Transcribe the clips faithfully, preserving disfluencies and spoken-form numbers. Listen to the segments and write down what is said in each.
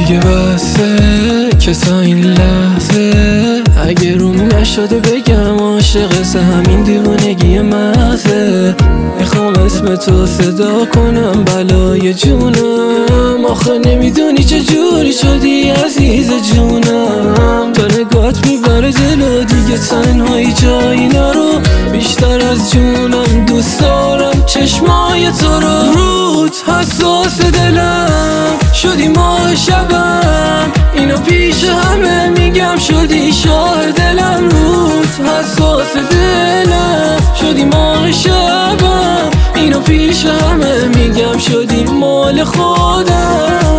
دیگه بسه که تا این لحظه اگه روم نشده بگم عاشق همین دیوونگی محضه. میخوام اسم تو صدا کنم بلای جونم، آخه نمیدونی چه جوری شدی عزیز جونم. تا نگات میبره جلو دیگه تنهایی جایی نرو، بیشتر از جونم دوست دارم چشمای تو رو. روت حساس دلم شدی ماه شبم، اینو پیش همه میگم شدی شاه دلم. روت حساس دلم شدی ماه شبم، اینو پیش همه میگم شدی مال خودم.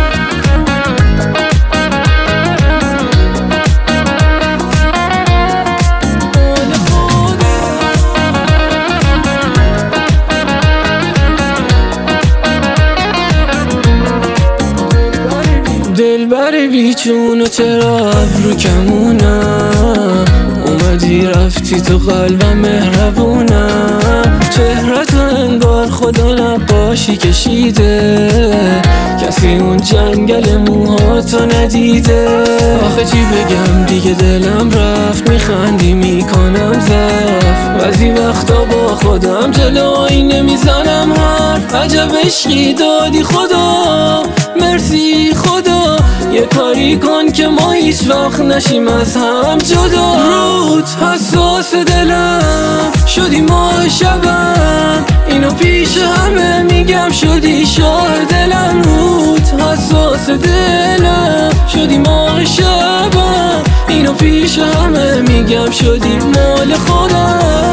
دلبر بیچون و چرا ابرو کمونم، اومدی رفتی تو قلبم مهربونم. چهرت انگار خدا نقاشی کشیده، کسی اون جنگل موهاتو ندیده. آخه چی بگم دیگه دلم رفت، میخندی میکنم زفت، بعضی وقتا با خودم جلو آینه میزنم حرف. عجب عشقی دادی خدا، مرسی خدا. یه کاری کن که ما هیچ وقت نشیم از هم جدا. روت حساس دلم شدی ماه شبم، اینو پیش همه میگم شدی شاه دلم. روت حساس دلم شدی ماه شبم، اینو پیش همه میگم شدی مال خودم.